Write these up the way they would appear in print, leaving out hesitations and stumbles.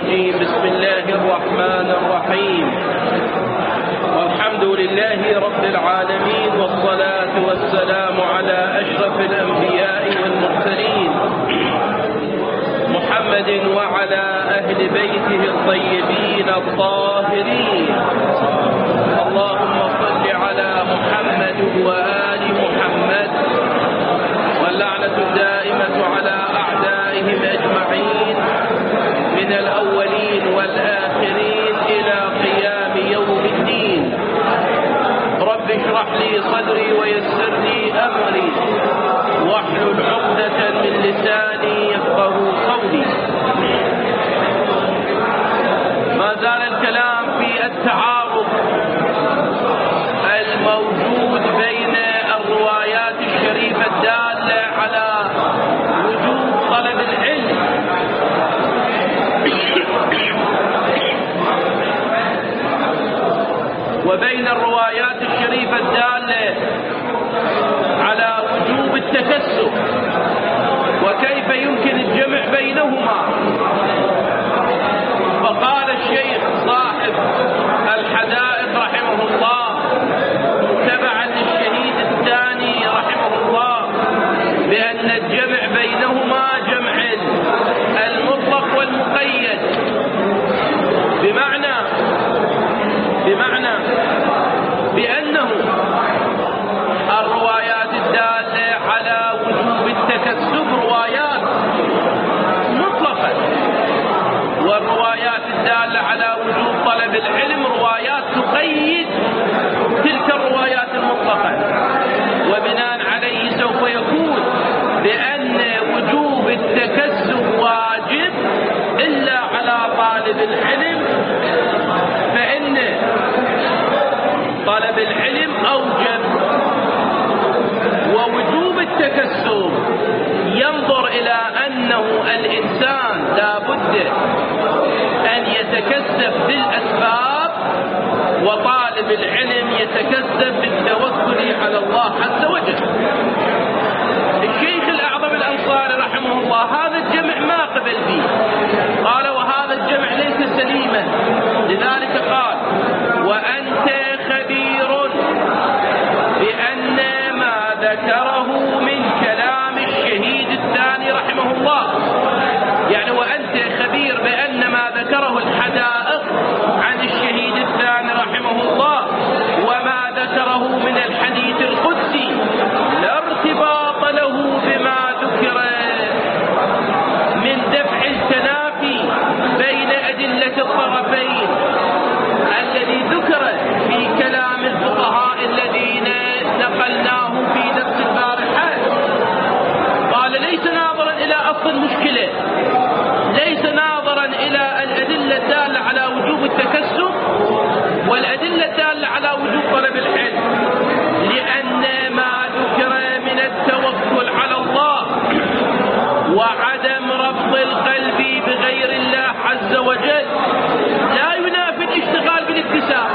الرجيم. بسم الله الرحمن الرحيم. والحمد لله رب العالمين، والصلاة والسلام على أشرف الأنبياء والمرسلين محمد وعلى أهل بيته الطيبين الطاهرين. اللهم صل على محمد وآل محمد، واللعنة الدائمة على أعدائهم أجمعين من الأولين والآخرين إلى قيام يوم الدين. رب اشرح لي صدري ويسر لي أمري واحلل عقدة من لساني يفقه قولي. ما زال الكلام في التعارض الموجود بين الروايات الشريفة الدالة على وجوب طلب العلم وبين الروايات الشريفة الدالة على وجوب التكسب، وكيف يمكن الجمع بينهما. فقال الشيخ صاحب الحدائق رحمه الله تبعا للشهيد الثاني رحمه الله بأن الجمع بينهما جمع المطلق والمقيد، بمعنى بأنه الروايات الدالة على وجوب التكسب روايات مطلقة، والروايات الدالة على وجوب طلب العلم روايات تقيد تلك الروايات المطلقة. وبناء عليه سوف يكون بأن وجوب التكسب واجب إلا على طالب العلم، فإن طلب العلم أوجب. ووجوب التكسب ينظر إلى أنه الإنسان لا بد أن يتكسب بالأسباب، وطالب العلم يتكسب بالتوكل على الله عز وجل. الشيخ الأعظم الأنصاري رحمه الله هذا الجمع ما قبل به، قال وهذا الجمع ليس سليما، لذلك قال وأنت خبير بأن ما ذكره من كلام الشهيد الثاني رحمه الله، يعني وأنت خبير بأن ما ذكره الحدائق عن الشهيد الثاني رحمه الله وما ذكره من الحديث القدسي لا ارتباط له بما ذكر من دفع التنافي بين أدلة الطرفين الذي ذكر في كلام الفقهاء الذين نقلناه في درس البارحة. قال ليس ناظرا إلى أصل المشكلة، ليس ناظرا إلى الأدلة الدالة على وجوب التكسب والأدلة الدالة على وجوب طلب العلم، لأن ما ذكر من التوكل على الله وعدم ربط القلب بغير الله عز وجل لا ينافي الاشتغال بالاكتساب.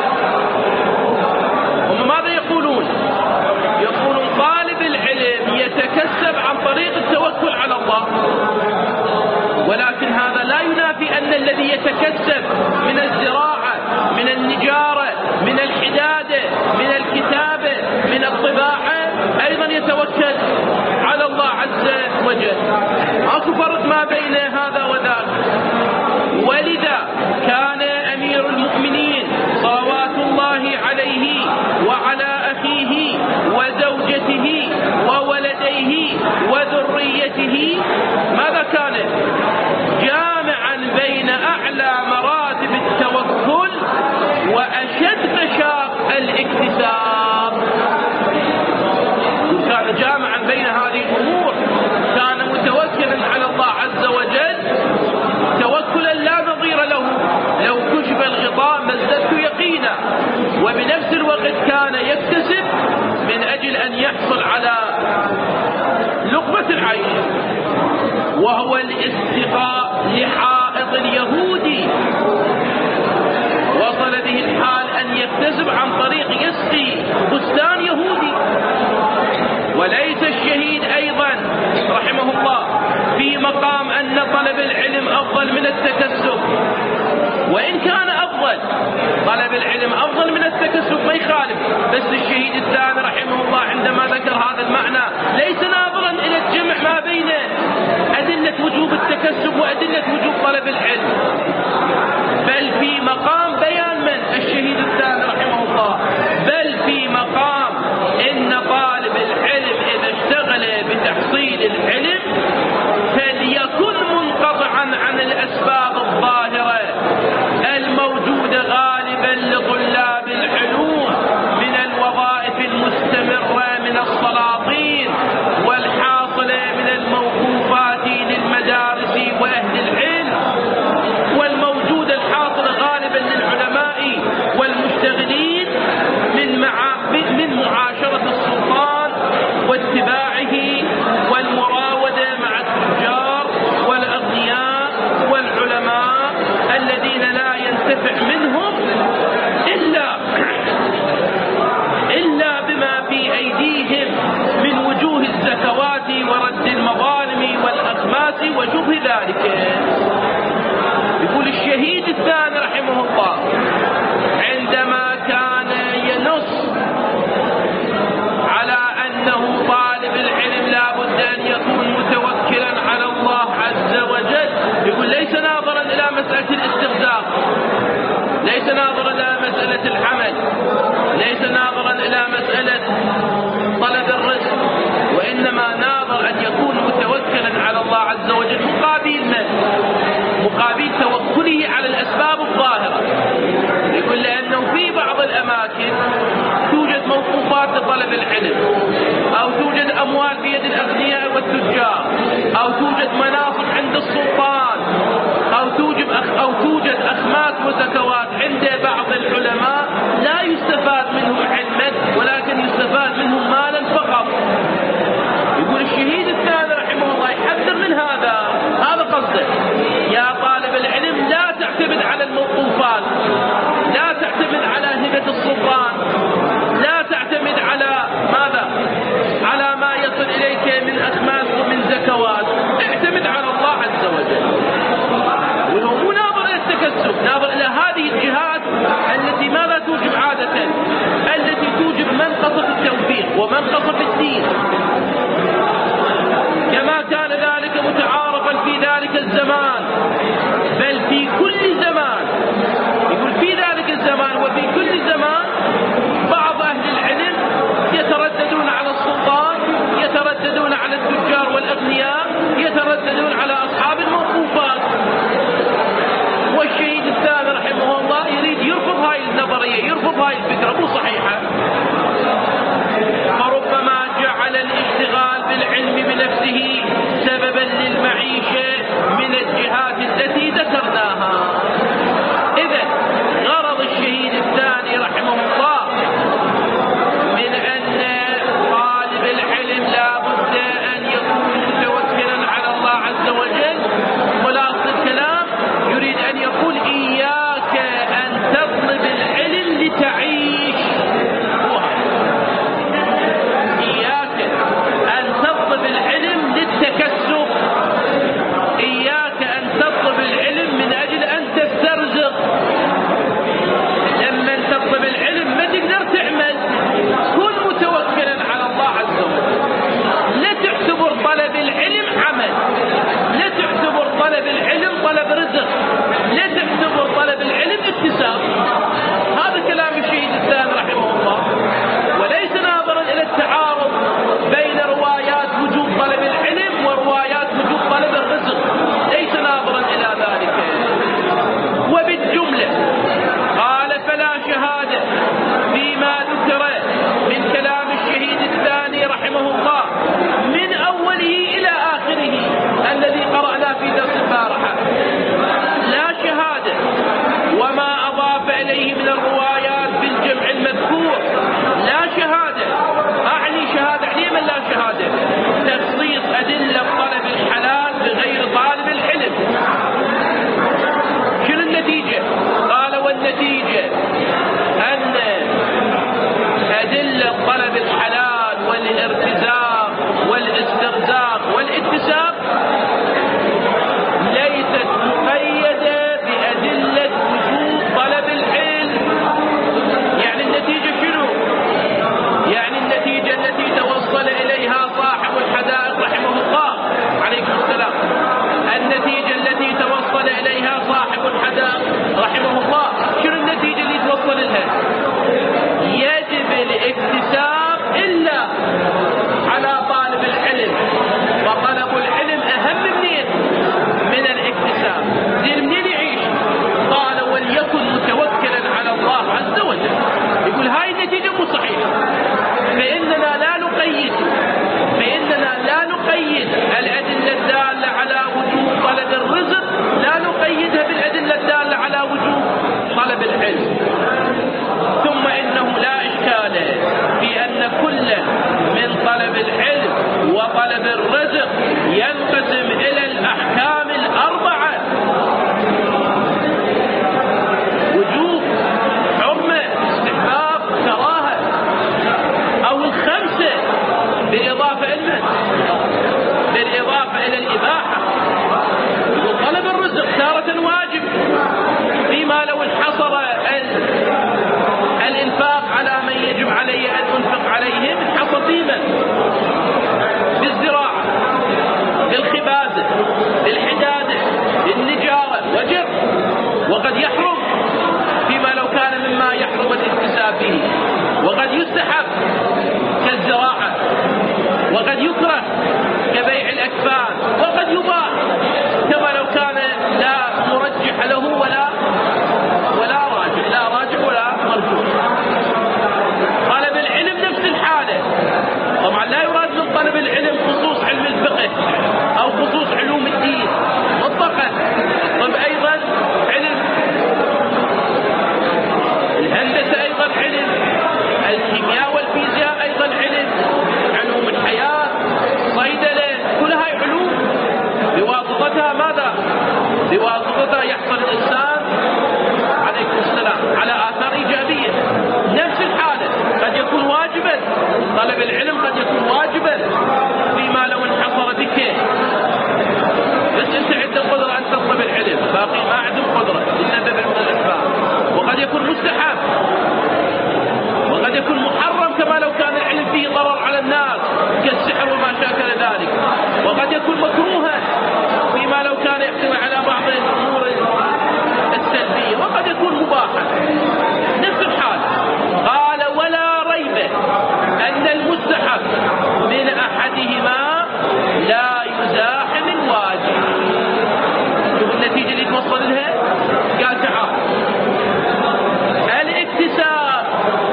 هم ماذا يقولون؟ يقولون طالب العلم يتكسب عن طريق التوكل على الله، ولكن هذا لا ينافي أن الذي يتكسب من الزراعة، من النجارة، من الحدادة، من الكتابة، من الطباعة أيضا يتوكل على الله عز وجل. ماكو فرق ما بين هذا وذاك. ولذا كان أمير المؤمنين صلوات الله عليه وعلى أخيه وزوجته وولديه وذريته ماذا كان؟ جامعا بين أعلى مراتب التوكل وأشد مشاق الاكتساب. كان جامعا بين هذه الأمور، كان متوكلا على الله عز وجل توكلا لا نظير له، لو كشف الغطاء ما ازددت يقينا، وبنفس الوقت كان يكتسب من أجل أن يحصل على لقمة العيش، وهو الاستقاء لحائط اليهودي. وصل به الحال أن يكتسب عن طريق يسقي بستان يهودي. وليس الشهيد أيضا رحمه الله في مقام أن طلب العلم أفضل من التكسب، السلاطين والحاصلة من الموقوفات للمدارس وأهل العلم، والموجود الحاصل غالبا للعلماء والمشتغلين من معاشرة السلطان واتباعه والمراودة مع التجار والأغنياء والعلماء الذين لا ينتفع منهم إلا بما في أيديهم من وجوه الزكوات ورد المظالم والأخماس وشبه ذلك. يقول الشهيد الثاني رحمه الله عندما كان ينص على أنه طالب العلم لا بد أن يكون متوكلا على الله عز وجل، يقول ليس ناظرا إلى مسألة الاسترزاق، ليس ناظرا إلى مسألة العمل، ليس ناظرا إلى مسألة طلب الرزق، وإنما ناظر أن يكون متوكلا على الله عز وجل مقابل من؟ مقابل توكله على الأسباب الظاهرة. يقول لأنه في بعض الأماكن توجد موقوفات لطلب العلم، أو توجد أموال بيد الأغنياء والتجار، أو توجد مناصب عند السلطان، أو توجد أخماس وزكوات عند بعض العلماء لا يستفاد منهم علما ولكن يستفاد منهم مالا فقط. يقول الشهيد الثاني رحمه الله يحذر من هذا قصده. يا طالب العلم لا تعتمد على الموقوفات، لا تعتمد على هبة السلطان، لا تعتمد على ماذا؟ على ما يصل إليك من أخماس ومن زكاة العلم. ثم إنه لا إشكال في أن كل من طلب العلم وطلب الرزق ينقسم إلى الأحكام الأربعة: وجوب، حرمة، استحباب، كراهة، أو الخمسة بالإضافة إلى الإباحة. وطلب الرزق تارة واجب، فيما لو انحصر الإنفاق على من يجب عليه أن أنفق عليهم انحصر فيما بالزراعة، بالخبازة، بالحدادة، بالنجارة وجر. وقد يحرم فيما لو كان مما يحرم الاكتساب به، وقد يستحب كالزراعة، وقد يكره كبيع الأكفان، وقد يباح كما لو كان لا مرجح له ولا راجح ولا مرجوح. طلب العلم نفس الحالة. طبعا لا يراد من طلب العلم خصوص علم الفقه أو خصوص علوم الدين مطلقا. طب أيضا علم الهندسة، أيضا علم الكيمياء والفيزياء، أيضا علوم الحياة، صيدلة، كل هاي علوم بواسطتها ماذا؟ بواسطتها يحصل الإنسان عليكم السلام على آثار إيجابية. نفس الحالة قد يكون واجبا، طلب العلم قد يكون واجبا فيما لو انحصر بك، بس انت عندك قدرة أن تطلب العلم، باقي ما عندهم قدرة لسبب من الأسباب. وقد يكون مستحب، وقد يكون محرم كما لو كان العلم فيه ضرر على الناس كالسحر وما شاكل ذلك. وقد يكون مكروها فيما لو كان يحتوي على بعض الأمور السلبية. وقد يكون مباحا. نفس الحال قال: ولا ريب أن المستحب من أحدهما لا يزاحم الواجب. شوف النتيجة اللي توصل لها. قال تعال: الاكتساب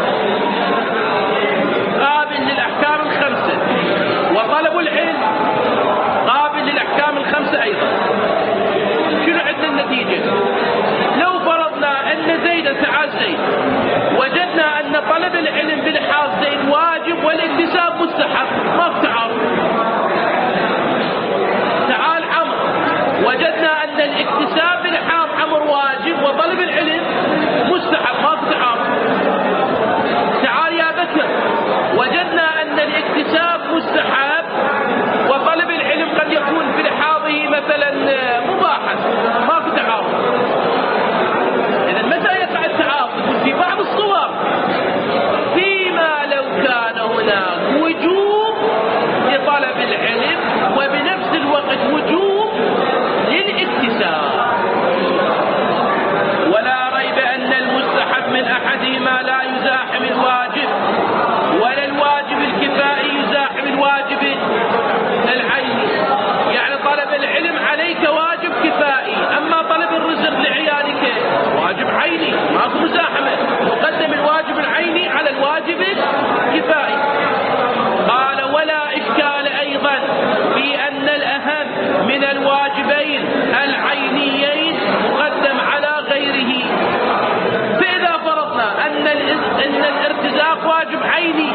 قابل للأحكام الخمسة، وطلب العلم قابل للأحكام الخمسة أيضا. شنو عندنا النتيجة؟ لو فرضنا أن زيدا، تعال زيد، وجدنا أن طلب العلم بلحاظ زيد واجب والاكتساب مستحب، ما في تعارض. تعال عمرو، وجدنا أن الاكتساب بلحاظ عمرو واجب وطلب العلم مستحب، ما في تعارض. تعال يا بكر، وجدنا أن الاكتساب مستحب وطلب العلم قد يكون في لحاظه مثلا مباحا، ما في تعارض. إذا متى يقع التعارض؟ في بعض الصور، فيما لو كان هناك وجوب لطلب العلم وبنفس الوقت وجوب للاكتساب. ولا ريب أن المستحب من أحدهما لا يزاحم الواجب، ولا الواجب الكفائي يزاحم الواجب العيني. يعني طلب العلم عليك واجب كفائي، أما طلب الرزق لعيالك واجب عيني، ماكو مزاحمة، مقدم الواجب العيني على الواجب الكفائي. قال: ولا إشكال أيضا في أن الأهم من الواجبين العينيين مقدم على غيره. فإذا فرضنا أن الارتزاق واجب عيني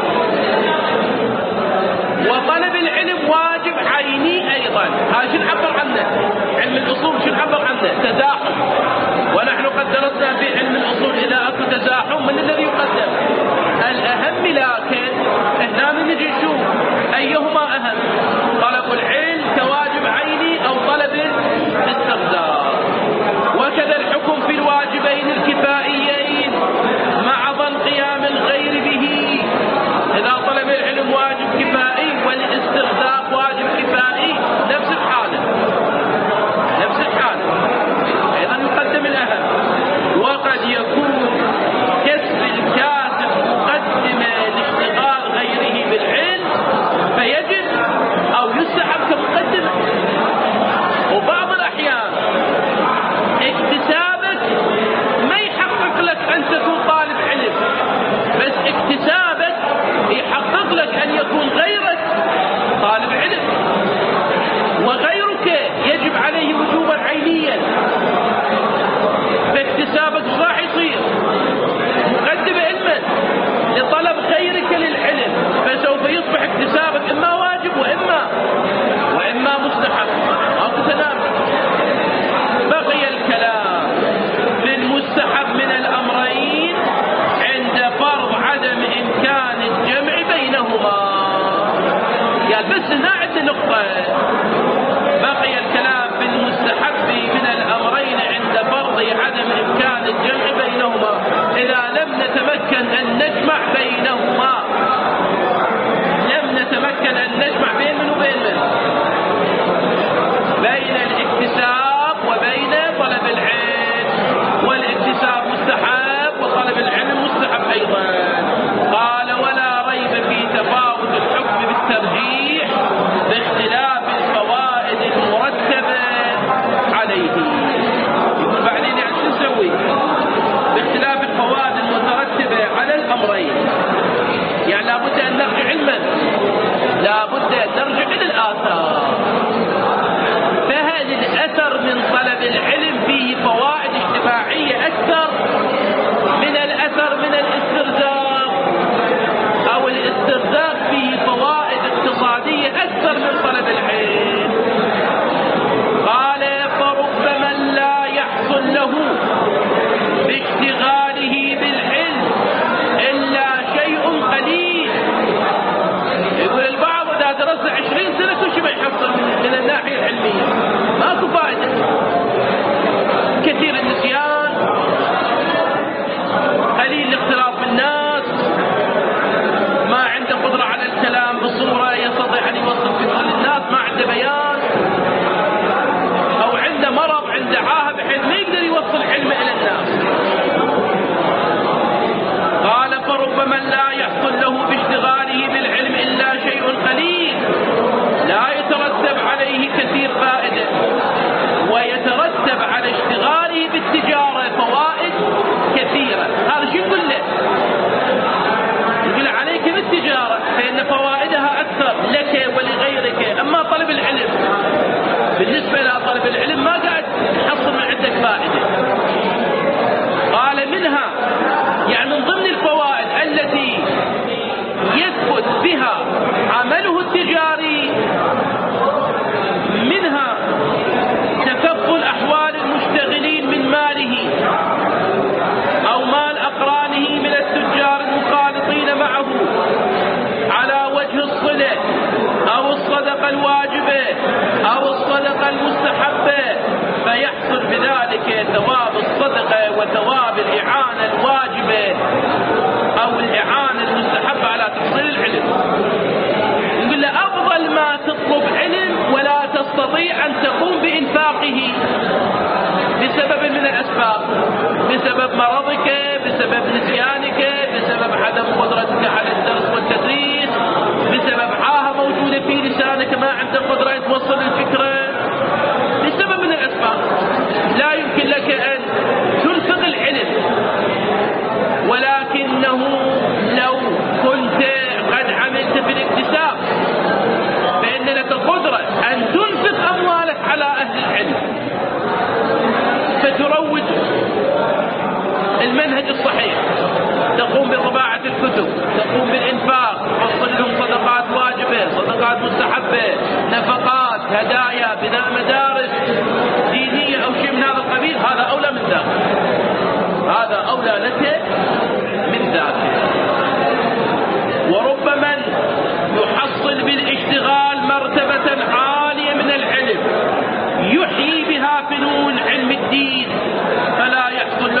وطلب العلم واجب عيني أيضا، هذا شو نعبر عنه؟ علم الأصول شو نعبر عنه؟ تزاحم. ونحن قد درسنا في علم الأصول إذا أكو تزاحم من الذي يقدم؟ الأهم. لكن هنا نجي نشوف أيهما أهم، طلب العلم كواجب عيني أو طلب الاستغزاء. وكذا الحكم في الواجبين الكفائيين مع ظن قيام الغير به. إذا طلب العلم واجب كفائي والاستغزاء واجب كفائي، نفس الحالة. إلى بناء مدارس دينية أو شيء من هذا القبيل، هذا أولى من ذاك، هذا أولى لك من ذاك. وربما يحصل بالاشتغال مرتبة عالية من العلم يحيي بها فنون علم الدين، فلا يحصل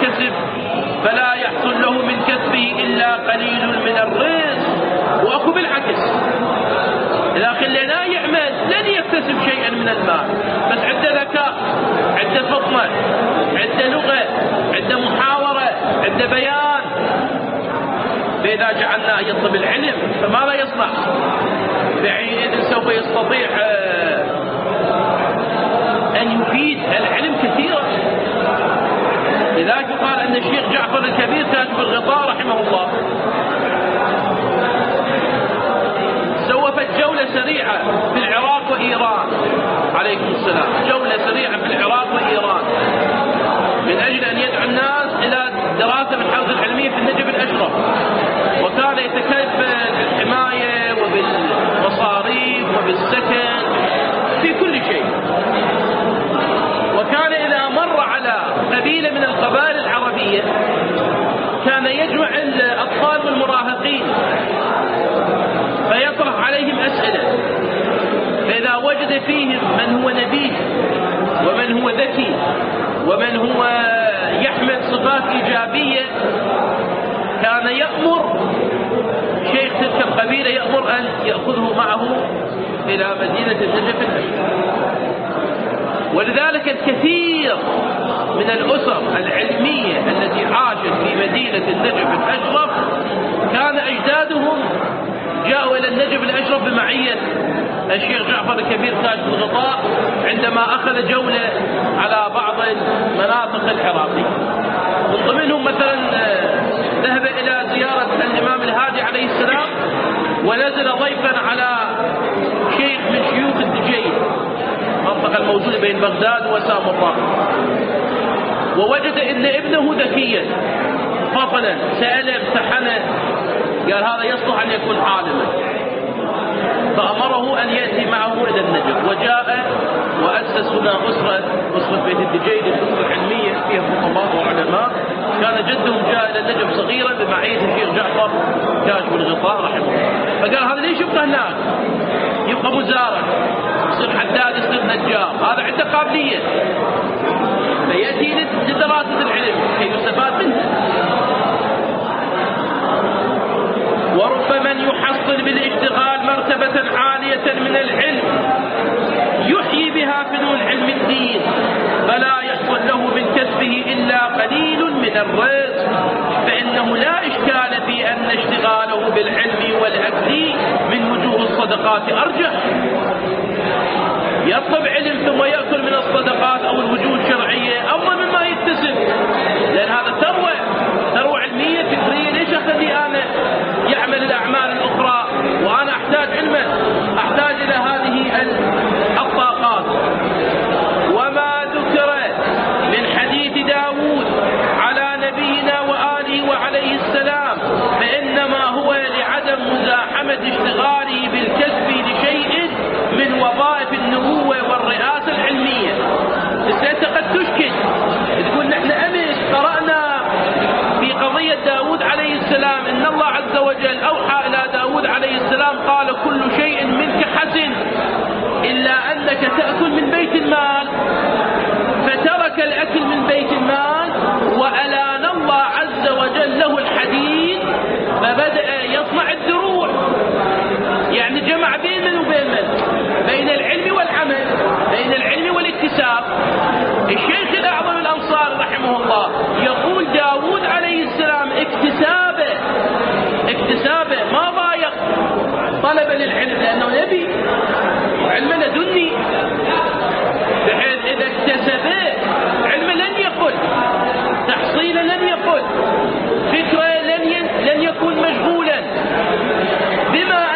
له من كسبه إلا قليل من الرزق. وأكو بالعكس، إذا خليناه يعمل لن يكتسب شيئا من المال، بس عنده ذكاء، عنده فطنة، عنده لغة، عنده محاورة، عنده بيان. فإذا جعلناه يطلب العلم فماذا يصنع؟ بعيد سوف يستطيع أن يفيد العلم كثيرا. لذلك قال أن الشيخ جعفر الكبير كاتب الغطاء رحمه الله سوفت جولة سريعة في العراق وإيران، عليكم السلام، جولة سريعة في العراق وإيران من أجل أن يدعو الناس إلى دراسة الحوزة العلمية في النجف الأشرف، وكان يتكلف بالحماية وبالمصاريف وبالسكن في كل شيء. وكان إذا مر على قبيلة من القبائل العربية كان يجمع الأطفال والمراهقين فيطرح عليهم أسئلة، فإذا وجد فيهم من هو نبيه ومن هو ذكي ومن هو يحمل صفات إيجابية كان يأمر شيخ تلك القبيلة يأمر أن يأخذه معه إلى مدينة النجف الأشرف. ولذلك الكثير من الأسر العلمية التي عاشت في مدينة النجف الأشرف كان أجدادهم جاءوا إلى النجف الأشرف بمعية الشيخ جعفر الكبير كاشف الغطاء عندما أخذ جولة على بعض المناطق العراقية. من ضمنهم مثلا ذهب إلى زيارة الإمام الهادي عليه السلام ونزل ضيفا على شيخ من شيوخ الدجيل، المنطقة الموجودة بين بغداد وسامراء، ووجد أن ابنه ذكيا فطنا، سأله امتحنه، قال هذا يصلح أن يكون عالما، فأمره أن يأتي معه إلى النجف. وجاء وأسس هنا أسرة بيت الدجيل، الأسرة العلمية فيها خطباء وعلماء. كان جدهم جاء إلى النجف صغيرا بمعية الشيخ جعفر كاشف الغطاء رحمه الله، فقال هذا ليش يبقى هناك؟ يبقى مزارع، يصير حداد، يصير نجار، هذا عنده قابلية، فيأتي لدراسة العلم كي يستفاد منه. وربما يحصل بالاشتغال مرتبة عالية من العلم يحيي بها فنون علم الدين، فلا يحصل له من كسبه إلا قليل من الرزق، فإنه لا إشكال في أن اشتغاله بالعلم والأكل من وجوه الصدقات أرجح. يطلب علم ثم يأكل من الصدقات أو الوجوه الشرعية أفضل مما يكتسب، لأن هذا ثروة علمية فكرية. ليش أخلي أنا يعمل الأعمال الأخرى وأنا أحتاج علما، أحتاج إلى هذه الطاقات. وما ذكر من حديث داود على نبينا وآله وعليه السلام فإنما هو لعدم مزاحمة اشتغاله بالكسب لشيء من وظائف النبوة والرئاسة العلمية. أنت قد تشكل تقول نحن أمس قرأنا في قضية داود عليه السلام إن الله عز وجل أوحى إلى داود عليه السلام قال كل شيء منك حسن إلا أنك تأكل من بيت المال، فترك الأكل من بيت المال وألان الله عز وجل له الحديد فبدأ يصنع الدروع، يعني جمع بين من وبين من؟ بين العلم والعمل، بين العلم والاكتساب. الشيخ الأعظم الأنصاري رحمه الله يقول داود عليه السلام اكتسابه ما ضايق طلب للعلم لأنه نبي وعلم لدني، بحيث إذا اكتسبه علم لن يقل، تحصيلا لن يقل، فكرة لن يكون مشغولا، بما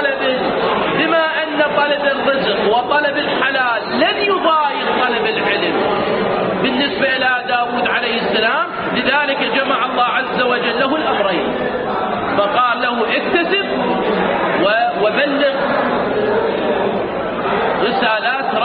أن طلب الرزق وطلب الحلال لن يضايق طلب العلم بالنسبة إلى داود عليه السلام. لذلك جمع الله عز وجل له الأمرين، فقال له اكتسب وبلغ رسالات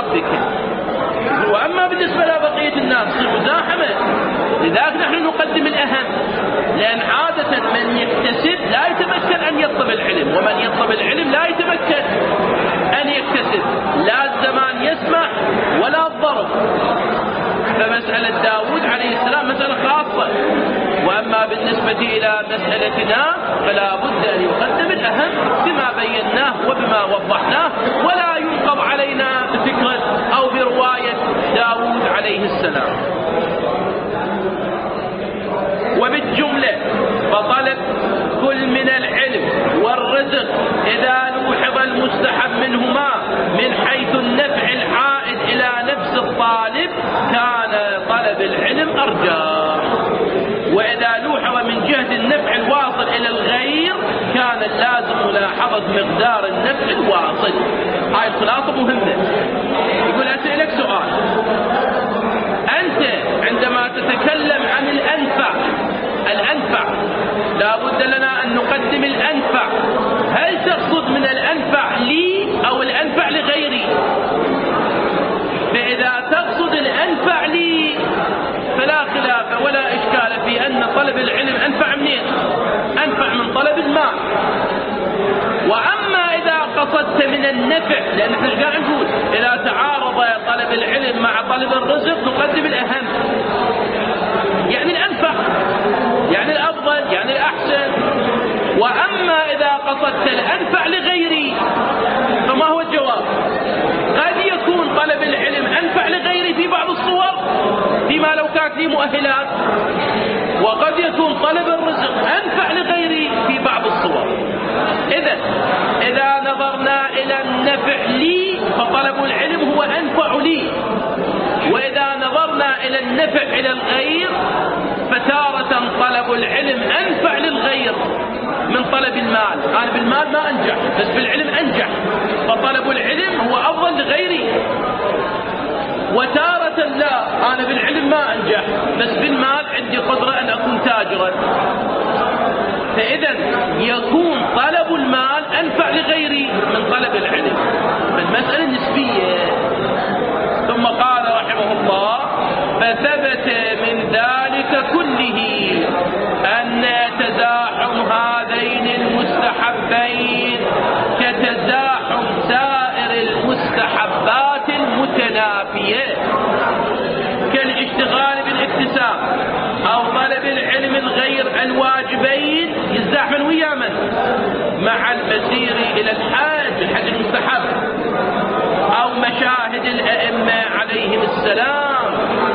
أما بالنسبة لبقية الناس تصير مزاحمة. لذلك نحن نقدم الأهم، لأن عادة من يكتسب لا يتمكن أن يطلب العلم، ومن يطلب العلم لا يتمكن أن يكتسب، لا الزمان يسمح ولا الظرف. فمسألة داود عليه السلام مسألة خاصة، وأما بالنسبة إلى مسألتنا فلا بد أن يقدم الأهم بما بيناه وبما وضحناه، ولا ينقض علينا بفكرة أو برواية داود عليه السلام. وبالجملة فطلب كل من العلم والرزق إذا لوحظ المستحب منهما من حيث النفع العائد إلى نفس الطالب كان طلب العلم أرجح، وإذا لوحظ من جهة النفع الواصل إلى الغير كان اللازم ملاحظة مقدار النفع الواصل. هاي الخلاصة مهمة. يقول أسألك سؤال، أنت عندما تتكلم عن الأنفع لا بد لنا أن نقدم الأنفع، هل تقصد من الأنفع لي أو الأنفع لغيري؟ فإذا تقصد الأنفع لي فلا خلاف ولا إشكال في أن طلب العلم أنفع منين؟ أنفع من طلب المال. وأما إذا قصدت من النفع، لأن احنا قاعد نقول إذا تعارض طلب العلم مع طلب الرزق نقدم الأهم، يعني الأنفع، يعني الأفضل، يعني الأحسن. وأما إذا قصدت الأنفع لغيري فما هو الجواب؟ قد يكون طلب العلم أنفع لغيري في بعض الصور فيما لو كانت لي مؤهلات، وقد يكون طلب الرزق أنفع لغيري في بعض الصور. إذا نظرنا إلى النفع لي فطلب العلم هو أنفع لي، وإذا نظرنا إلى النفع إلى الغير فتارة طلب العلم أنفع للغير من طلب المال. أنا بالمال ما أنجح بس بالعلم أنجح، فطلب العلم هو أفضل لغيري. وتارة لا، أنا بالعلم ما أنجح بس بالمال عندي قدرة أن أكون تاجرا. فإذا يكون طلب المال أنفع لغيري من طلب العلم، فالمسألة نسبية. ثم قال رحمه الله: فثبت من ذلك كله أن تزاحم هذين المستحبين كتزاحم سائر المستحبات المتنافية، كالاشتغال بالاكتساب أو طلب العلم الغير الواجبين يزاحمن ويا من؟ مع المسير إلى الحج المستحب، أو مشاهد الأئمة عليهم السلام.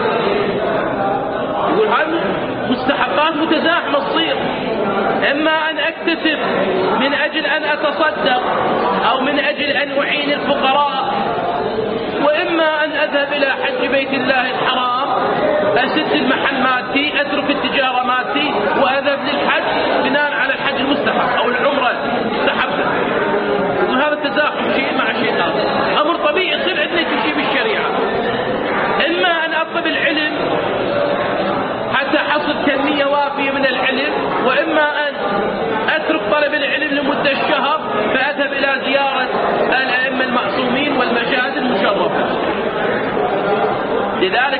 يقول هذه مستحبات متزاحمة تصير، إما أن أكتسب من أجل أن أتصدق أو من أجل أن أعين الفقراء، وإما أن أذهب إلى حج بيت الله الحرام، أسد المحل مالتي، أترك التجارة مالتي وأذهب للحج بناء على الحج المستحب أو العمرة المستحبة. وهذا التزاحم شيء مع شيء آخر، أمر طبيعي يصير عندنا كل شيء بالشريعة. إما أن أطلب العلم حتى حصل كمية وافية من العلم، وإما أن أترك طلب العلم لمدة شهر فأذهب إلى زيارة الأئمة المعصومين والمشاهد المشرفة. لذلك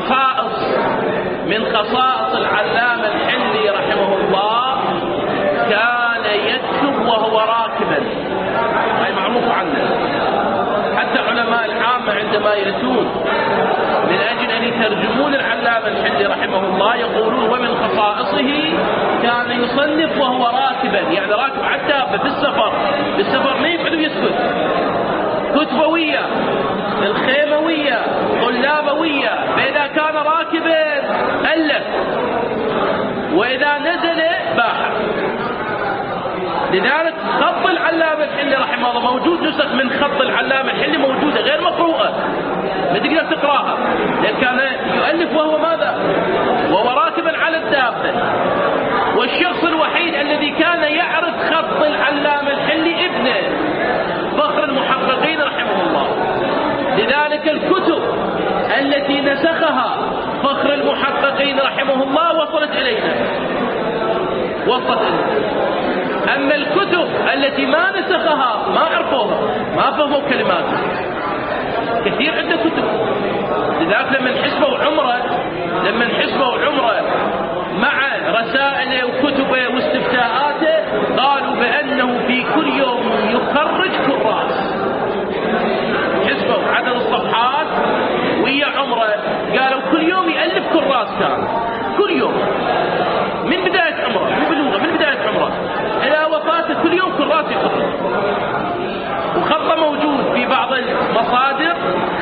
من خصائص العلامة الحلي رحمه الله كان يكتب وهو راكبا، هاي معروف عنه. حتى علماء العامة عندما يأتون من أجل أن يترجمون العلامة الحلي رحمه الله يقولون ومن خصائصه كان يصنف وهو راكبا، يعني راكب على الدابة بالسفر ما يقعد يسكت، كتبوية، الخيموية، طلابوية. فإذا كان راكبا ألف، وإذا نزل باح. لذلك خط العلامة الحلي رحمه الله موجود، نسخ من خط العلامة الحلي موجودة غير مقروءة، ما تقدر تقراها، لأن كان يؤلف وهو ماذا؟ وهو راكبا على الدابة. والشخص الوحيد الذي كان يعرف خط العلامة الحلي ابنه فخر المحققين رحمه الله. لذلك الكتب التي نسخها فخر المحققين رحمه الله وصلت إلينا. أما الكتب التي ما نسخها ما عرفوها، ما فهموا كلماتها. كثير عنده كتب. لذلك لما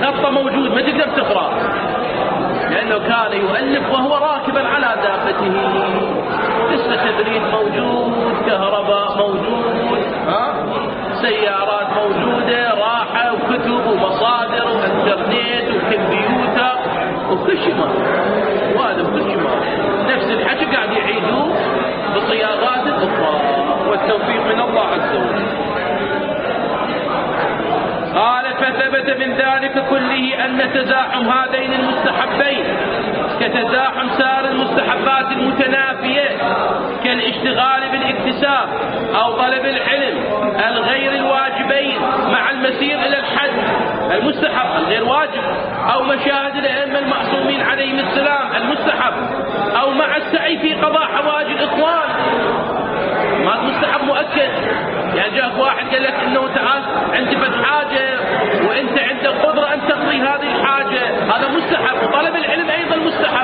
خطه موجود ما تقدر تقرأ، لأنه كان يؤلف وهو راكبا على دابته. لسه تبريد موجود، كهرباء موجود، سيارات موجودة، راحة وكتب ومصادر وانترنت وكمبيوتر وكل شيء وهذا كل شيء نفس الحكي قاعد يعيدوه بصياغات أخرى، والتوفيق من الله عز وجل. قال فثبت من ذلك كله أن تزاحم هذين المستحبين كتزاحم سائر المستحبات المتنافية كالاشتغال بالاكتساب أو طلب العلم الغير الواجبين مع المسير إلى الحج المستحب الغير واجب، أو مشاهد الأئمة المعصومين عليهم السلام المستحب، أو مع السعي في قضاء حوائج الإخوان. ما مستحب مؤكد، يعني جاءك واحد قال لك انه تعال عندي بس حاجه وانت عندك قدره ان تقضي هذه الحاجه، هذا مستحب، وطلب العلم ايضا مستحب.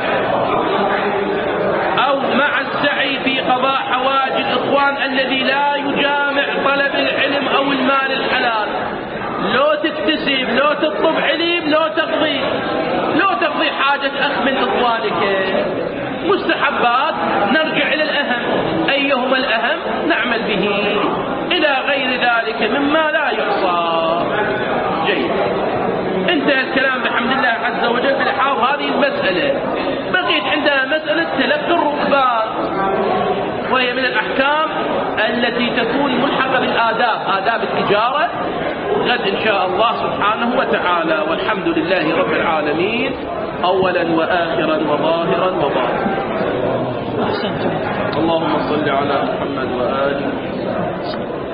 او مع السعي في قضاء حوائج الاخوان الذي لا يجامع طلب العلم او المال الحلال، لو تكتسب لو تطلب علم لو تقضي حاجه اخ من اخوانك. مستحبات نرجع إلى الأهم، أيهما الأهم نعمل به، إلى غير ذلك مما لا يحصى. جيد، انتهى الكلام بحمد الله عز وجل بلحاظ هذه المسألة. بقيت عندنا مسألة تلقي الركبات، وهي من الأحكام التي تكون ملحقة بالآداب، آداب التجارة، غد إن شاء الله سبحانه وتعالى. والحمد لله رب العالمين أولا وآخرا وظاهرا وباطنا. اللهم صل على محمد وآله.